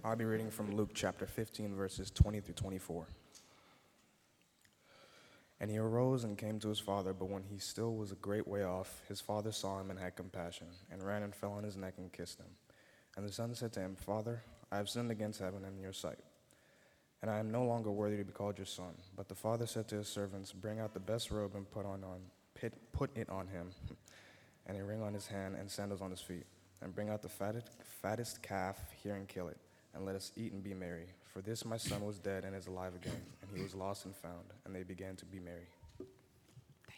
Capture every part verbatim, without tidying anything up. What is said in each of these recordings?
I'll be reading from Luke chapter fifteen, verses twenty through twenty-four. And he arose and came to his father, but when he still was a great way off, his father saw him and had compassion, and ran and fell on his neck and kissed him. And the son said to him, Father, I have sinned against heaven and in your sight, and I am no longer worthy to be called your son. But the father said to his servants, Bring out the best robe and put on, on pit, put it on him, and a ring on his hand and sandals on his feet. And bring out the fattest, fattest calf here and kill it, and let us eat and be merry. For this my son was dead and is alive again, and he was lost and found. And they began to be merry. Thank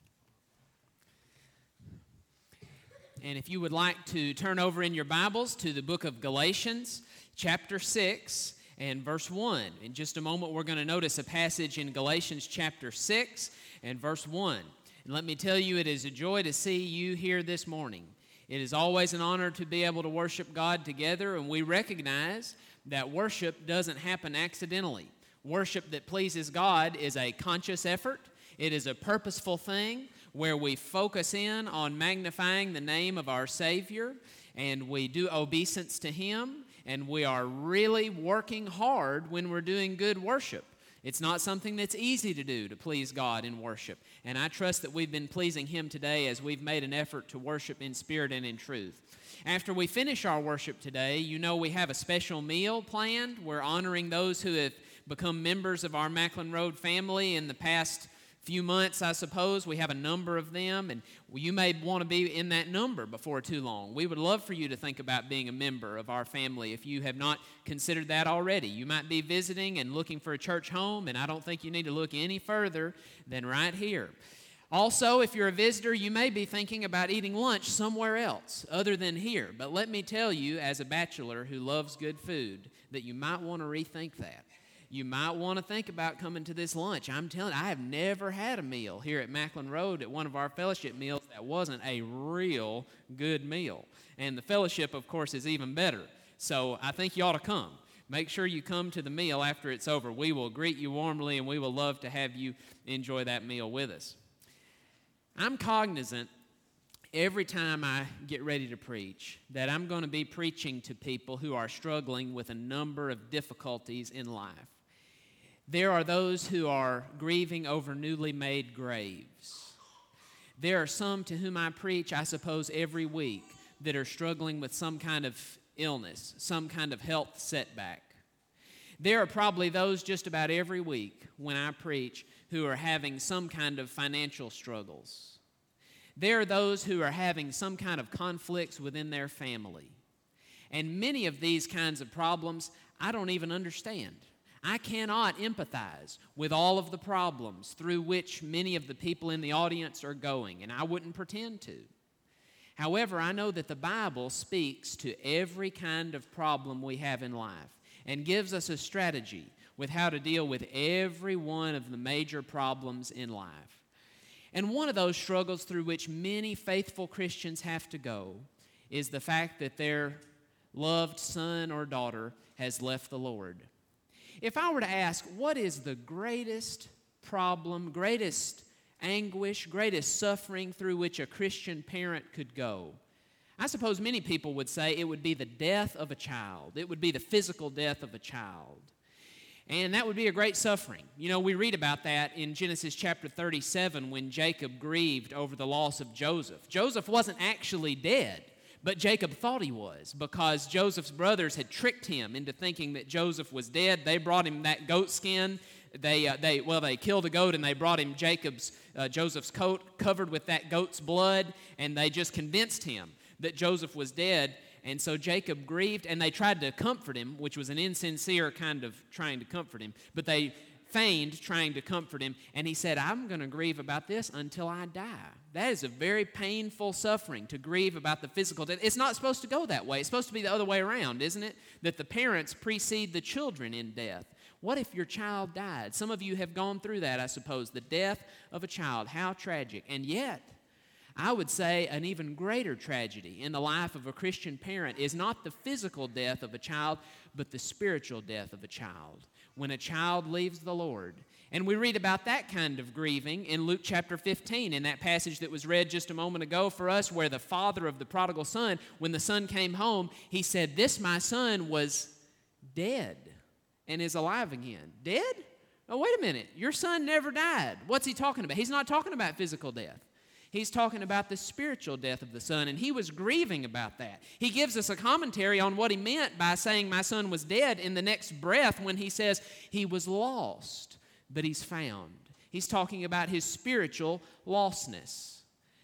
you. And if you would like to turn over in your Bibles to the book of Galatians, chapter six, and verse one. In just a moment, we're going to notice a passage in Galatians chapter six and verse one. And let me tell you, it is a joy to see you here this morning. It is always an honor to be able to worship God together, and we recognize that worship doesn't happen accidentally. Worship that pleases God is a conscious effort. It is a purposeful thing where we focus in on magnifying the name of our Savior, and we do obeisance to Him, and we are really working hard when we're doing good worship. It's not something that's easy to do, to please God in worship. And I trust that we've been pleasing Him today as we've made an effort to worship in spirit and in truth. After we finish our worship today, you know we have a special meal planned. We're honoring those who have become members of our Macklin Road family in the past few months, I suppose. We have a number of them, and you may want to be in that number before too long. We would love for you to think about being a member of our family if you have not considered that already. You might be visiting and looking for a church home, and I don't think you need to look any further than right here. Also, if you're a visitor, you may be thinking about eating lunch somewhere else other than here. But let me tell you, as a bachelor who loves good food, that you might want to rethink that. You might want to think about coming to this lunch. I'm telling you, I have never had a meal here at Macklin Road at one of our fellowship meals that wasn't a real good meal. And the fellowship, of course, is even better. So I think you ought to come. Make sure you come to the meal after it's over. We will greet you warmly, and we will love to have you enjoy that meal with us. I'm cognizant every time I get ready to preach that I'm going to be preaching to people who are struggling with a number of difficulties in life. There are those who are grieving over newly made graves. There are some to whom I preach, I suppose, every week that are struggling with some kind of illness, some kind of health setback. There are probably those just about every week when I preach who are having some kind of financial struggles. There are those who are having some kind of conflicts within their family. And many of these kinds of problems I don't even understand. I cannot empathize with all of the problems through which many of the people in the audience are going, and I wouldn't pretend to. However, I know that the Bible speaks to every kind of problem we have in life and gives us a strategy with how to deal with every one of the major problems in life. And one of those struggles through which many faithful Christians have to go is the fact that their loved son or daughter has left the Lord. If I were to ask, what is the greatest problem, greatest anguish, greatest suffering through which a Christian parent could go, I suppose many people would say it would be the death of a child. It would be the physical death of a child. And that would be a great suffering. You know, we read about that in Genesis chapter thirty-seven when Jacob grieved over the loss of Joseph. Joseph wasn't actually dead, but Jacob thought he was because Joseph's brothers had tricked him into thinking that Joseph was dead. They brought him that goat skin. They, uh, they, well, they killed a goat and they brought him Jacob's, uh, Joseph's coat covered with that goat's blood, and they just convinced him that Joseph was dead. And so Jacob grieved, and they tried to comfort him, which was an insincere kind of trying to comfort him. But they feigned trying to comfort him, and he said, I'm going to grieve about this until I die. That is a very painful suffering, to grieve about the physical death. It's not supposed to go that way. It's supposed to be the other way around, isn't it? That the parents precede the children in death. What if your child died? Some of you have gone through that, I suppose, the death of a child. How tragic. And yet, I would say an even greater tragedy in the life of a Christian parent is not the physical death of a child, but the spiritual death of a child, when a child leaves the Lord. And we read about that kind of grieving in Luke chapter fifteen, in that passage that was read just a moment ago for us, where the father of the prodigal son, when the son came home, he said, "This my son was dead and is alive again. Dead? Oh, wait a minute. Your son never died. What's he talking about? He's not talking about physical death. He's talking about the spiritual death of the son, and he was grieving about that. He gives us a commentary on what he meant by saying my son was dead in the next breath when he says he was lost, but he's found. He's talking about his spiritual lostness.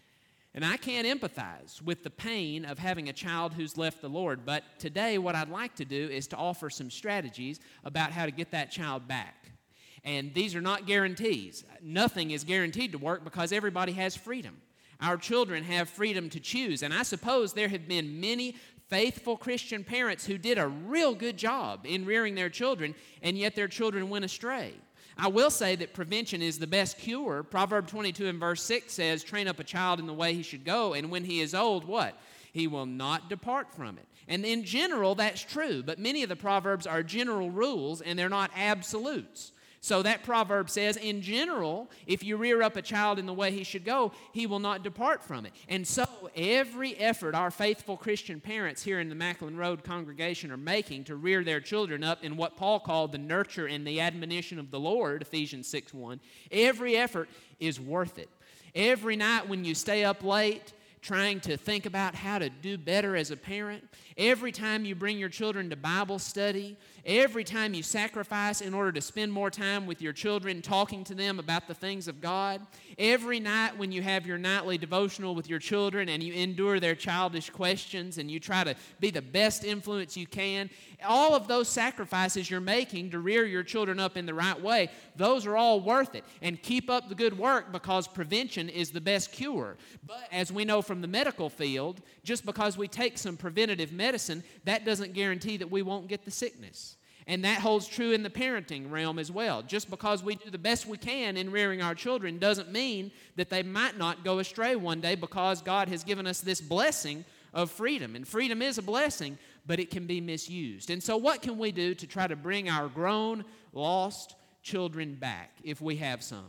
And I can't empathize with the pain of having a child who's left the Lord, but today what I'd like to do is to offer some strategies about how to get that child back. And these are not guarantees. Nothing is guaranteed to work because everybody has freedom. Our children have freedom to choose. And I suppose there have been many faithful Christian parents who did a real good job in rearing their children, and yet their children went astray. I will say that prevention is the best cure. Proverbs twenty-two and verse six says, train up a child in the way he should go, and when he is old, what? He will not depart from it. And in general, that's true. But many of the Proverbs are general rules, and they're not absolutes. So that proverb says, in general, if you rear up a child in the way he should go, he will not depart from it. And so every effort our faithful Christian parents here in the Macklin Road congregation are making to rear their children up in what Paul called the nurture and the admonition of the Lord, Ephesians six one, every effort is worth it. Every night when you stay up late trying to think about how to do better as a parent, every time you bring your children to Bible study, every time you sacrifice in order to spend more time with your children talking to them about the things of God, every night when you have your nightly devotional with your children and you endure their childish questions and you try to be the best influence you can, all of those sacrifices you're making to rear your children up in the right way, those are all worth it. And keep up the good work because prevention is the best cure. But as we know from the medical field, just because we take some preventative medicine, that doesn't guarantee that we won't get the sickness. And that holds true in the parenting realm as well. Just because we do the best we can in rearing our children doesn't mean that they might not go astray one day because God has given us this blessing of freedom. And freedom is a blessing, but it can be misused. And so what can we do to try to bring our grown, lost children back if we have some?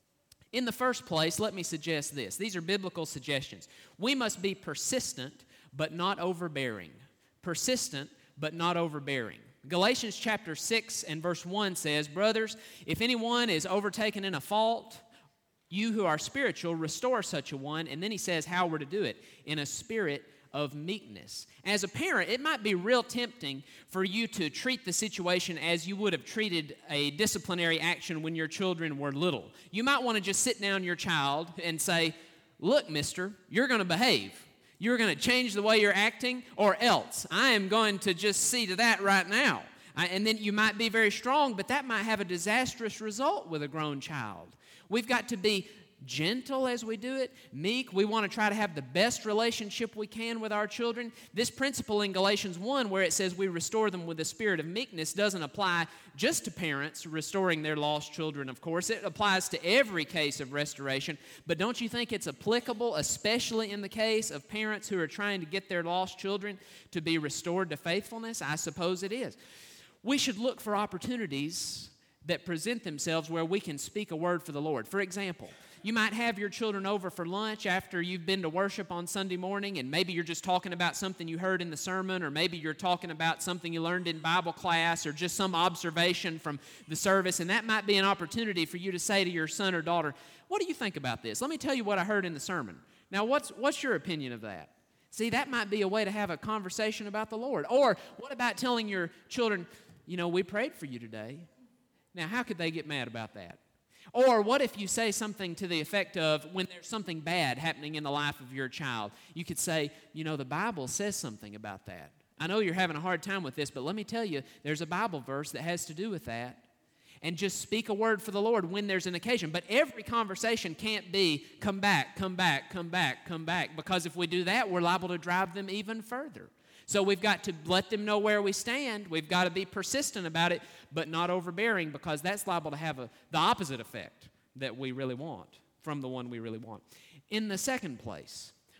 In the first place, let me suggest this. These are biblical suggestions. We must be persistent, but not overbearing. Persistent, but not overbearing. Galatians chapter six and verse one says, brothers, if anyone is overtaken in a fault, you who are spiritual, restore such a one. And then he says how we're to do it, in a spirit of meekness. As a parent, it might be real tempting for you to treat the situation as you would have treated a disciplinary action when your children were little. You might want to just sit down your child and say, look, mister, you're going to behave. You're going to change the way you're acting, or else I am going to just see to that right now. I, and then you might be very strong, but that might have a disastrous result with a grown child. We've got to be gentle as we do it, meek. We want to try to have the best relationship we can with our children. This principle in Galatians one, where it says we restore them with a spirit of meekness, doesn't apply just to parents restoring their lost children, of course. It applies to every case of restoration. But don't you think it's applicable, especially in the case of parents who are trying to get their lost children to be restored to faithfulness? I suppose it is. We should look for opportunities that present themselves where we can speak a word for the Lord. For example, you might have your children over for lunch after you've been to worship on Sunday morning, and maybe you're just talking about something you heard in the sermon, or maybe you're talking about something you learned in Bible class, or just some observation from the service, and that might be an opportunity for you to say to your son or daughter, what do you think about this? Let me tell you what I heard in the sermon. Now, what's, what's your opinion of that? See, that might be a way to have a conversation about the Lord. Or what about telling your children, you know, we prayed for you today. Now, how could they get mad about that? Or what if you say something to the effect of, when there's something bad happening in the life of your child, you could say, you know, the Bible says something about that. I know you're having a hard time with this, but let me tell you, there's a Bible verse that has to do with that. And just speak a word for the Lord when there's an occasion. But every conversation can't be, come back, come back, come back, come back. Because if we do that, we're liable to drive them even further. So we've got to let them know where we stand. We've got to be persistent about it, but not overbearing, because that's liable to have a, the opposite effect that we really want from the one we really want. In the second place,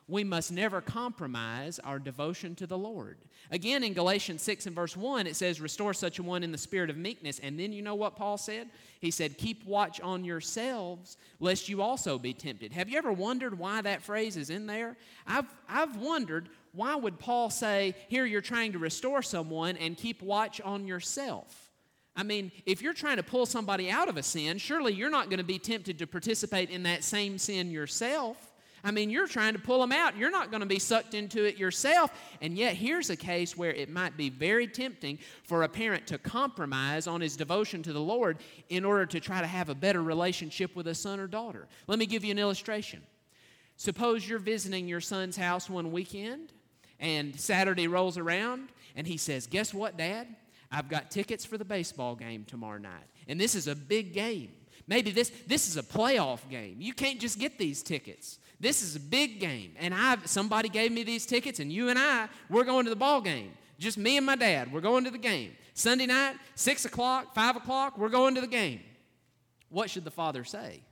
We must never compromise our devotion to the Lord. Again, in Galatians six and verse one, it says, restore such a one in the spirit of meekness. And then you know what Paul said? He said, keep watch on yourselves, lest you also be tempted. Have you ever wondered why that phrase is in there? I've, I've wondered, why would Paul say, here you're trying to restore someone and keep watch on yourself? I mean, if you're trying to pull somebody out of a sin, surely you're not going to be tempted to participate in that same sin yourself. I mean, you're trying to pull them out. You're not going to be sucked into it yourself. And yet, here's a case where it might be very tempting for a parent to compromise on his devotion to the Lord in order to try to have a better relationship with a son or daughter. Let me give you an illustration. Suppose you're visiting your son's house one weekend, and Saturday rolls around, and he says, guess what, Dad? I've got tickets for the baseball game tomorrow night. And this is a big game. Maybe this, this is a playoff game. You can't just get these tickets. This is a big game, and I've, somebody gave me these tickets, and you and I, we're going to the ball game. Just me and my dad, we're going to the game. Sunday night, six o'clock, five o'clock, we're going to the game. What should the father say?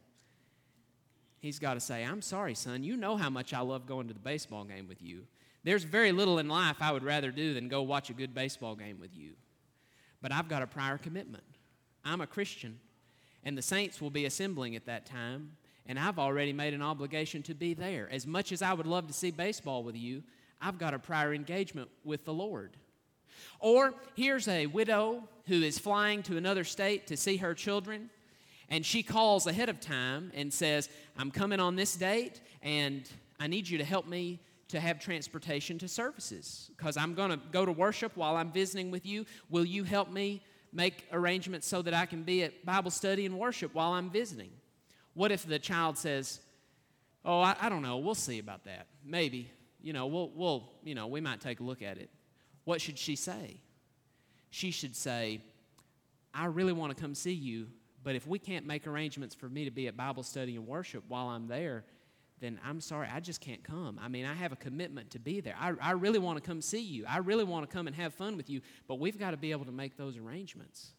He's got to say, I'm sorry, son, you know how much I love going to the baseball game with you. There's very little in life I would rather do than go watch a good baseball game with you. But I've got a prior commitment. I'm a Christian, and the saints will be assembling at that time. And I've already made an obligation to be there. As much as I would love to see baseball with you, I've got a prior engagement with the Lord. Or here's a widow who is flying to another state to see her children, and she calls ahead of time and says, I'm coming on this date, and I need you to help me to have transportation to services because I'm going to go to worship while I'm visiting with you. Will you help me make arrangements so that I can be at Bible study and worship while I'm visiting? What if the child says, oh, I, I don't know, we'll see about that. Maybe, you know, we'll, we'll, you know, we might take a look at it. What should she say? She should say, I really want to come see you, but if we can't make arrangements for me to be at Bible study and worship while I'm there, then I'm sorry, I just can't come. I mean, I have a commitment to be there. I, I really want to come see you. I really want to come and have fun with you, but we've got to be able to make those arrangements.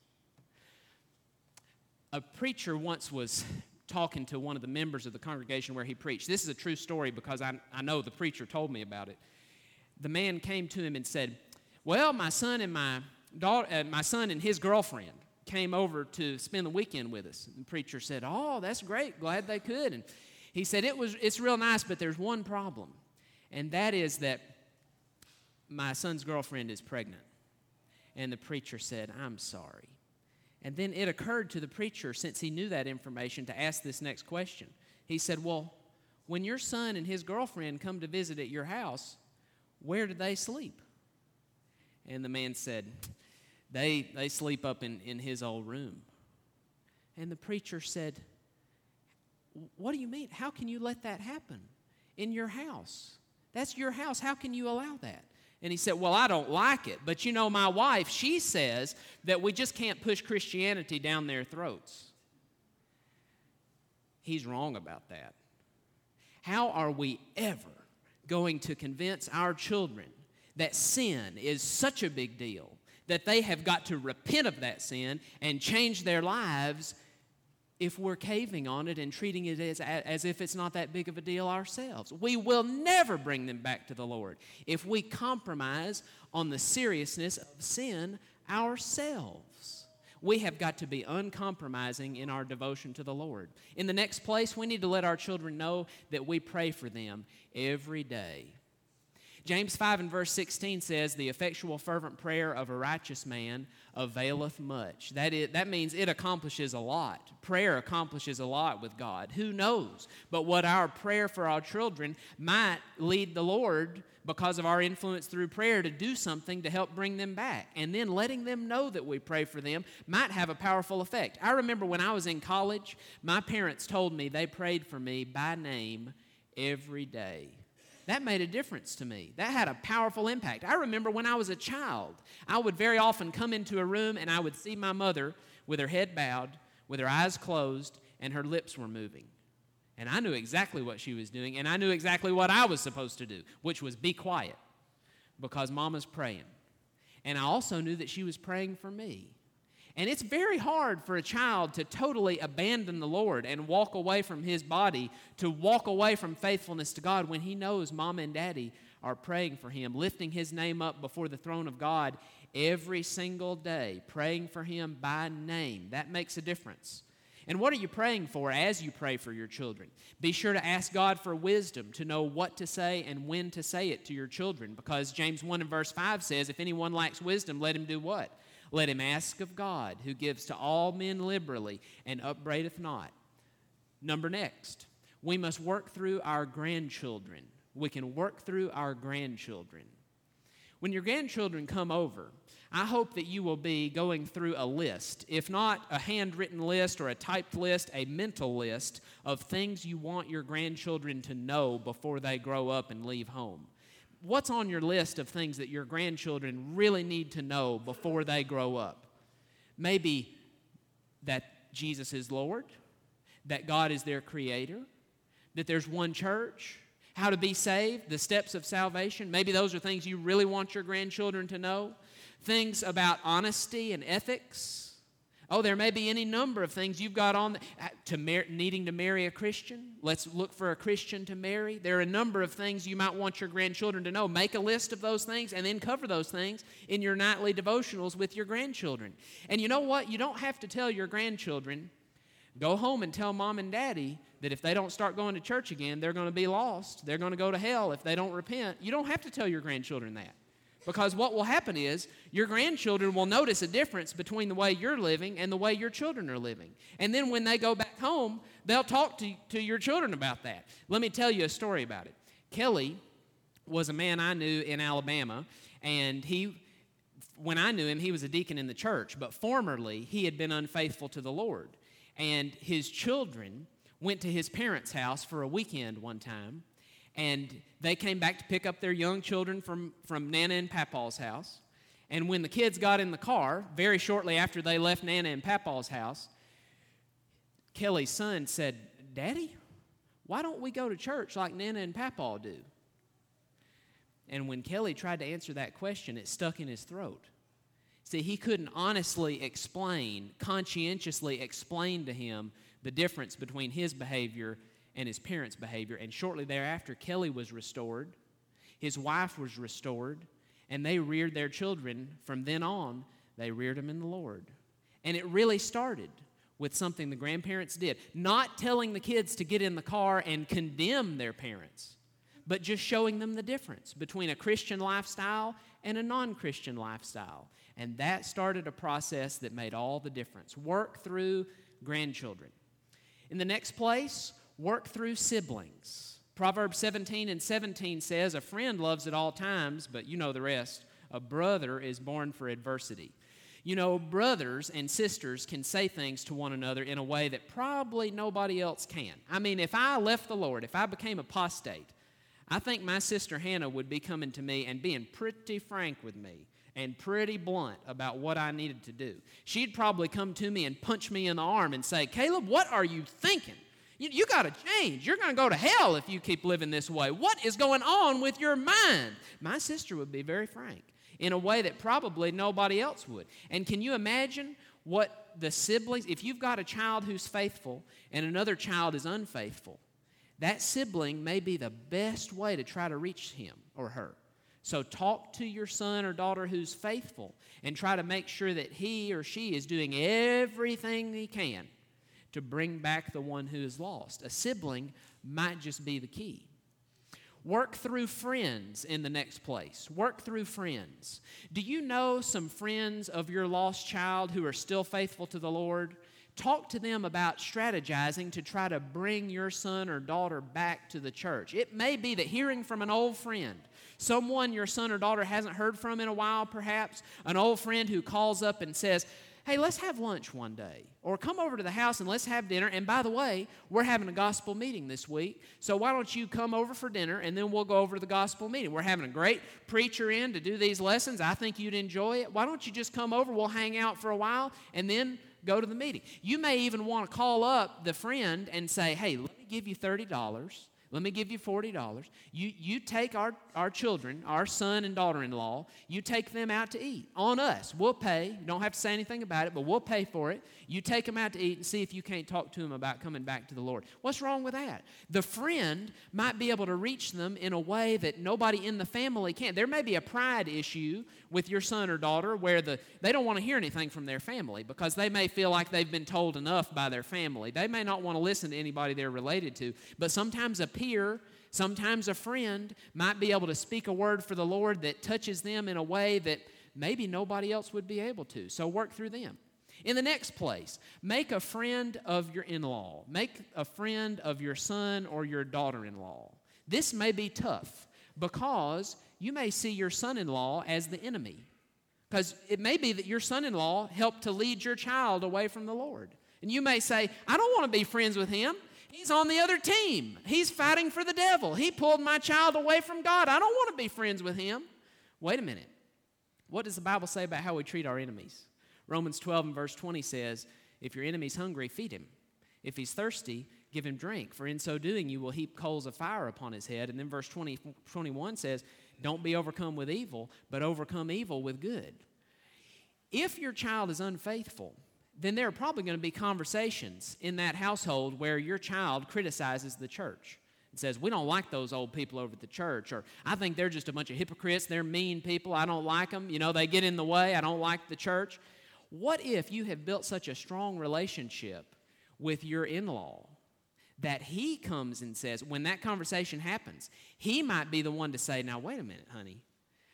A preacher once was talking to one of the members of the congregation where he preached. This is a true story because I, I know the preacher told me about it. The man came to him and said, well, my son and my daughter, uh, my son and his girlfriend came over to spend the weekend with us. The preacher said, oh, that's great. Glad they could. And he said, it was, it's real nice, but there's one problem, and that is that my son's girlfriend is pregnant. And the preacher said, I'm sorry. And then it occurred to the preacher, since he knew that information, to ask this next question. He said, well, when your son and his girlfriend come to visit at your house, where do they sleep? And the man said, they, they sleep up in, in his old room. And the preacher said, what do you mean? How can you let that happen in your house? That's your house. How can you allow that? And he said, well, I don't like it. But you know, my wife, she says that we just can't push Christianity down their throats. He's wrong about that. How are we ever going to convince our children that sin is such a big deal that they have got to repent of that sin and change their lives if we're caving on it and treating it as, as if it's not that big of a deal ourselves? We will never bring them back to the Lord if we compromise on the seriousness of sin ourselves. We have got to be uncompromising in our devotion to the Lord. In the next place, we need to let our children know that we pray for them every day. James five and verse sixteen says, the effectual fervent prayer of a righteous man availeth much. That is, that means it accomplishes a lot. Prayer accomplishes a lot with God. Who knows? But what our prayer for our children might lead the Lord, because of our influence through prayer, to do something to help bring them back. And then letting them know that we pray for them might have a powerful effect. I remember when I was in college, my parents told me they prayed for me by name every day. That made a difference to me. That had a powerful impact. I remember when I was a child, I would very often come into a room and I would see my mother with her head bowed, with her eyes closed, and her lips were moving. And I knew exactly what she was doing, and I knew exactly what I was supposed to do, which was be quiet, because Mama's praying. And I also knew that she was praying for me. And it's very hard for a child to totally abandon the Lord and walk away from his body, to walk away from faithfulness to God when he knows mama and daddy are praying for him, lifting his name up before the throne of God every single day, praying for him by name. That makes a difference. And what are you praying for as you pray for your children? Be sure to ask God for wisdom to know what to say and when to say it to your children, because James one and verse five says, if anyone lacks wisdom, let him do what? Let him ask of God, who gives to all men liberally and upbraideth not. Number next, we must work through our grandchildren. We can work through our grandchildren. When your grandchildren come over, I hope that you will be going through a list, if not a handwritten list or a typed list, a mental list of things you want your grandchildren to know before they grow up and leave home. What's on your list of things that your grandchildren really need to know before they grow up? Maybe that Jesus is Lord, that God is their creator, that there's one church, how to be saved, the steps of salvation. Maybe those are things you really want your grandchildren to know. Things about honesty and ethics. Oh, there may be any number of things you've got on the, to mar- needing to marry a Christian. Let's look for a Christian to marry. There are a number of things you might want your grandchildren to know. Make a list of those things and then cover those things in your nightly devotionals with your grandchildren. And you know what? You don't have to tell your grandchildren, go home and tell mom and daddy that if they don't start going to church again, they're going to be lost. They're going to go to hell if they don't repent. You don't have to tell your grandchildren that. Because what will happen is your grandchildren will notice a difference between the way you're living and the way your children are living. And then when they go back home, they'll talk to, to your children about that. Let me tell you a story about it. Kelly was a man I knew in Alabama, and he, when I knew him, he was a deacon in the church, but formerly he had been unfaithful to the Lord. And his children went to his parents' house for a weekend one time, and they came back to pick up their young children from, from Nana and Papaw's house. And when the kids got in the car, very shortly after they left Nana and Papaw's house, Kelly's son said, Daddy, why don't we go to church like Nana and Papaw do? And when Kelly tried to answer that question, it stuck in his throat. See, he couldn't honestly explain, conscientiously explain to him the difference between his behavior and his parents' behavior. And shortly thereafter, Kelly was restored, his wife was restored, and they reared their children. From then on, they reared them in the Lord. And it really started with something the grandparents did. Not telling the kids to get in the car and condemn their parents, but just showing them the difference between a Christian lifestyle and a non-Christian lifestyle. And that started a process that made all the difference. Work through grandchildren. In the next place, work through siblings. Proverbs seventeen and seventeen says, a friend loves at all times, but you know the rest. A brother is born for adversity. You know, brothers and sisters can say things to one another in a way that probably nobody else can. I mean, if I left the Lord, if I became apostate, I think my sister Hannah would be coming to me and being pretty frank with me and pretty blunt about what I needed to do. She'd probably come to me and punch me in the arm and say, Caleb, what are you thinking? You, you got to change. You're going to go to hell if you keep living this way. What is going on with your mind? My sister would be very frank in a way that probably nobody else would. And can you imagine what the siblings, if you've got a child who's faithful and another child is unfaithful, that sibling may be the best way to try to reach him or her. So talk to your son or daughter who's faithful and try to make sure that he or she is doing everything he can to bring back the one who is lost. A sibling might just be the key. Work through friends in the next place. Work through friends. Do you know some friends of your lost child who are still faithful to the Lord? Talk to them about strategizing to try to bring your son or daughter back to the church. It may be that hearing from an old friend, someone your son or daughter hasn't heard from in a while perhaps, an old friend who calls up and says, hey, let's have lunch one day, or come over to the house and let's have dinner. And by the way, we're having a gospel meeting this week, so why don't you come over for dinner and then we'll go over to the gospel meeting. We're having a great preacher in to do these lessons. I think you'd enjoy it. Why don't you just come over, we'll hang out for a while, and then go to the meeting. You may even want to call up the friend and say, hey, let me give you thirty dollars. Let me give you forty dollars. You, you take our, our children, our son and daughter-in-law, you take them out to eat. On us. We'll pay. You don't have to say anything about it, but we'll pay for it. You take them out to eat and see if you can't talk to them about coming back to the Lord. What's wrong with that? The friend might be able to reach them in a way that nobody in the family can. There may be a pride issue with your son or daughter where the they don't want to hear anything from their family because they may feel like they've been told enough by their family. They may not want to listen to anybody they're related to, but sometimes a peer, sometimes a friend might be able to speak a word for the Lord that touches them in a way that maybe nobody else would be able to. So work through them. In the next place, make a friend of your in-law. Make a friend of your son or your daughter-in-law. This may be tough because you may see your son-in-law as the enemy. Because it may be that your son-in-law helped to lead your child away from the Lord. And you may say, I don't want to be friends with him. He's on the other team. He's fighting for the devil. He pulled my child away from God. I don't want to be friends with him. Wait a minute. What does the Bible say about how we treat our enemies? Romans twelve and verse twenty says, if your enemy's hungry, feed him. If he's thirsty, give him drink. For in so doing, you will heap coals of fire upon his head. And then verse twenty, twenty-one says, don't be overcome with evil, but overcome evil with good. If your child is unfaithful, then there are probably going to be conversations in that household where your child criticizes the church and says, we don't like those old people over at the church, or I think they're just a bunch of hypocrites, they're mean people, I don't like them, you know, they get in the way, I don't like the church. What if you have built such a strong relationship with your in-law that he comes and says, when that conversation happens, he might be the one to say, now wait a minute, honey,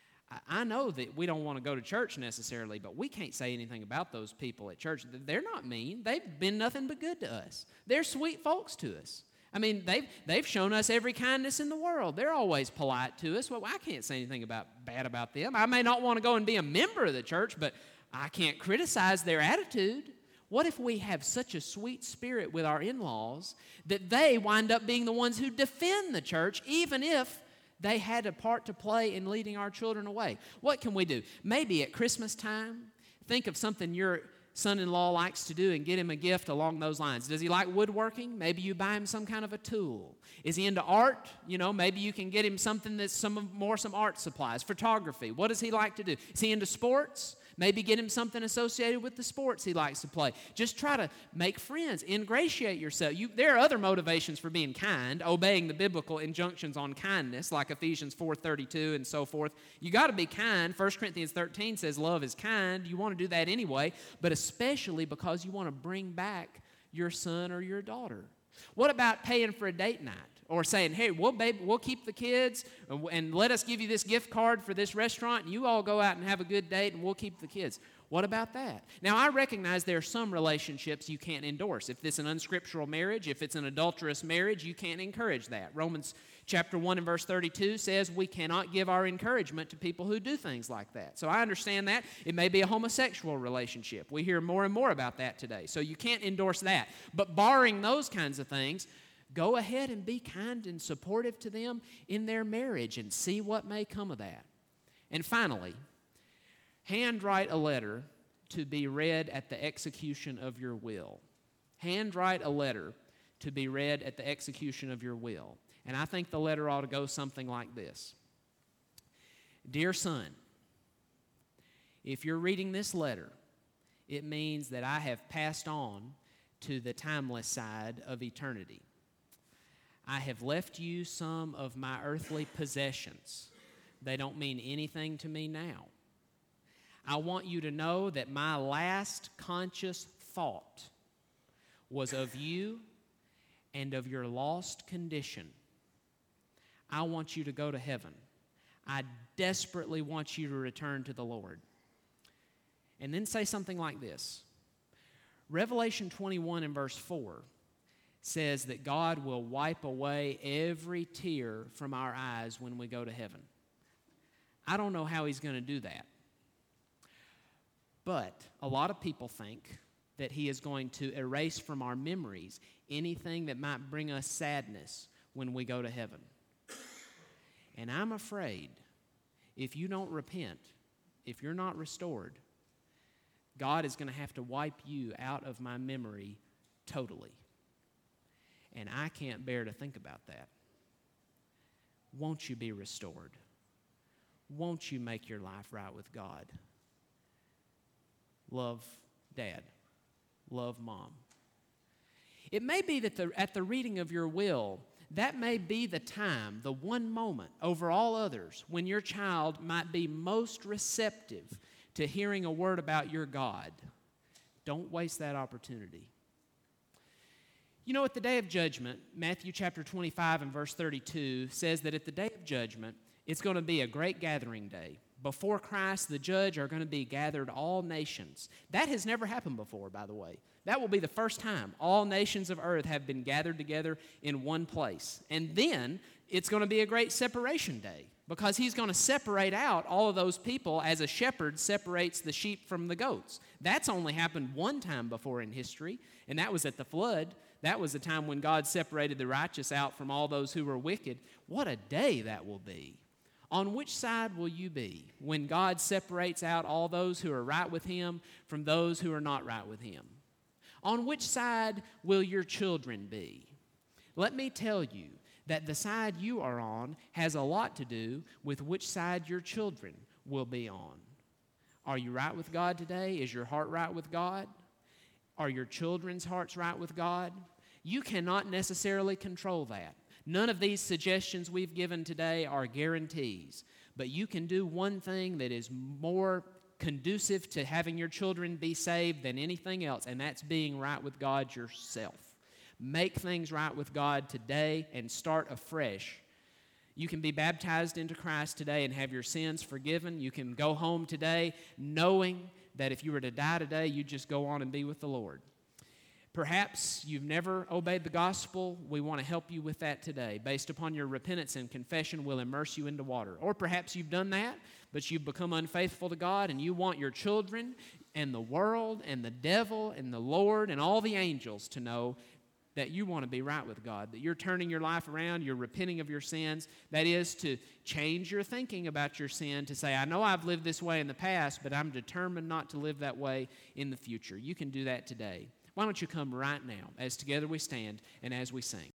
I know that we don't want to go to church necessarily, but we can't say anything about those people at church. They're not mean. They've been nothing but good to us. They're sweet folks to us. I mean, they've, they've shown us every kindness in the world. They're always polite to us. Well, I can't say anything about bad about them. I may not want to go and be a member of the church, but I can't criticize their attitude. What if we have such a sweet spirit with our in-laws that they wind up being the ones who defend the church, even if they had a part to play in leading our children away? What can we do? Maybe at Christmas time, think of something your son-in-law likes to do and get him a gift along those lines. Does he like woodworking? Maybe you buy him some kind of a tool. Is he into art? You know, maybe you can get him something that's some more some art supplies. Photography. What does he like to do? Is he into sports? Maybe get him something associated with the sports he likes to play. Just try to make friends. Ingratiate yourself. You, there are other motivations for being kind, obeying the biblical injunctions on kindness, like Ephesians four thirty-two and so forth. You got to be kind. First Corinthians thirteen says love is kind. You want to do that anyway, but especially because you want to bring back your son or your daughter. What about paying for a date night? Or saying, hey, we'll, baby, we'll keep the kids and, and let us give you this gift card for this restaurant, and you all go out and have a good date, and we'll keep the kids. What about that? Now, I recognize there are some relationships you can't endorse. If it's an unscriptural marriage, if it's an adulterous marriage, you can't encourage that. Romans chapter one and verse thirty-two says we cannot give our encouragement to people who do things like that. So I understand that. It may be a homosexual relationship. We hear more and more about that today. So you can't endorse that. But barring those kinds of things, go ahead and be kind and supportive to them in their marriage and see what may come of that. And finally, handwrite a letter to be read at the execution of your will. Handwrite a letter to be read at the execution of your will. And I think the letter ought to go something like this. Dear son, if you're reading this letter, it means that I have passed on to the timeless side of eternity. I have left you some of my earthly possessions. They don't mean anything to me now. I want you to know that my last conscious thought was of you and of your lost condition. I want you to go to heaven. I desperately want you to return to the Lord. And then say something like this. Revelation twenty-one and verse four says that God will wipe away every tear from our eyes when we go to heaven. I don't know how he's going to do that. But a lot of people think that he is going to erase from our memories anything that might bring us sadness when we go to heaven. And I'm afraid if you don't repent, if you're not restored, God is going to have to wipe you out of my memory totally. And I can't bear to think about that. won't you be restored? Won't you make your life right with God? Love Dad. Love Mom. It may be that the, at the reading of your will, that may be the time, the one moment over all others when your child might be most receptive to hearing a word about your God. Don't waste that opportunity. You know, at the day of judgment, Matthew chapter twenty-five and verse thirty-two says that at the day of judgment, it's going to be a great gathering day. Before Christ, the judge, are going to be gathered all nations. That has never happened before, by the way. That will be the first time all nations of earth have been gathered together in one place. And then it's going to be a great separation day because he's going to separate out all of those people as a shepherd separates the sheep from the goats. That's only happened one time before in history, and that was at the flood. That was the time when God separated the righteous out from all those who were wicked. What a day that will be. On which side will you be when God separates out all those who are right with him from those who are not right with him? On which side will your children be? Let me tell you that the side you are on has a lot to do with which side your children will be on. Are you right with God today? Is your heart right with God? Are your children's hearts right with God? You cannot necessarily control that. None of these suggestions we've given today are guarantees, but you can do one thing that is more conducive to having your children be saved than anything else, and that's being right with God yourself. Make things right with God today and start afresh. You can be baptized into Christ today and have your sins forgiven. You can go home today knowing that if you were to die today, you'd just go on and be with the Lord. Perhaps you've never obeyed the gospel. We want to help you with that today. Based upon your repentance and confession, we'll immerse you into water. Or perhaps you've done that, but you've become unfaithful to God, and you want your children and the world and the devil and the Lord and all the angels to know that you want to be right with God, that you're turning your life around, you're repenting of your sins. That is to change your thinking about your sin, to say, I know I've lived this way in the past, but I'm determined not to live that way in the future. You can do that today. Why don't you come right now as together we stand and as we sing.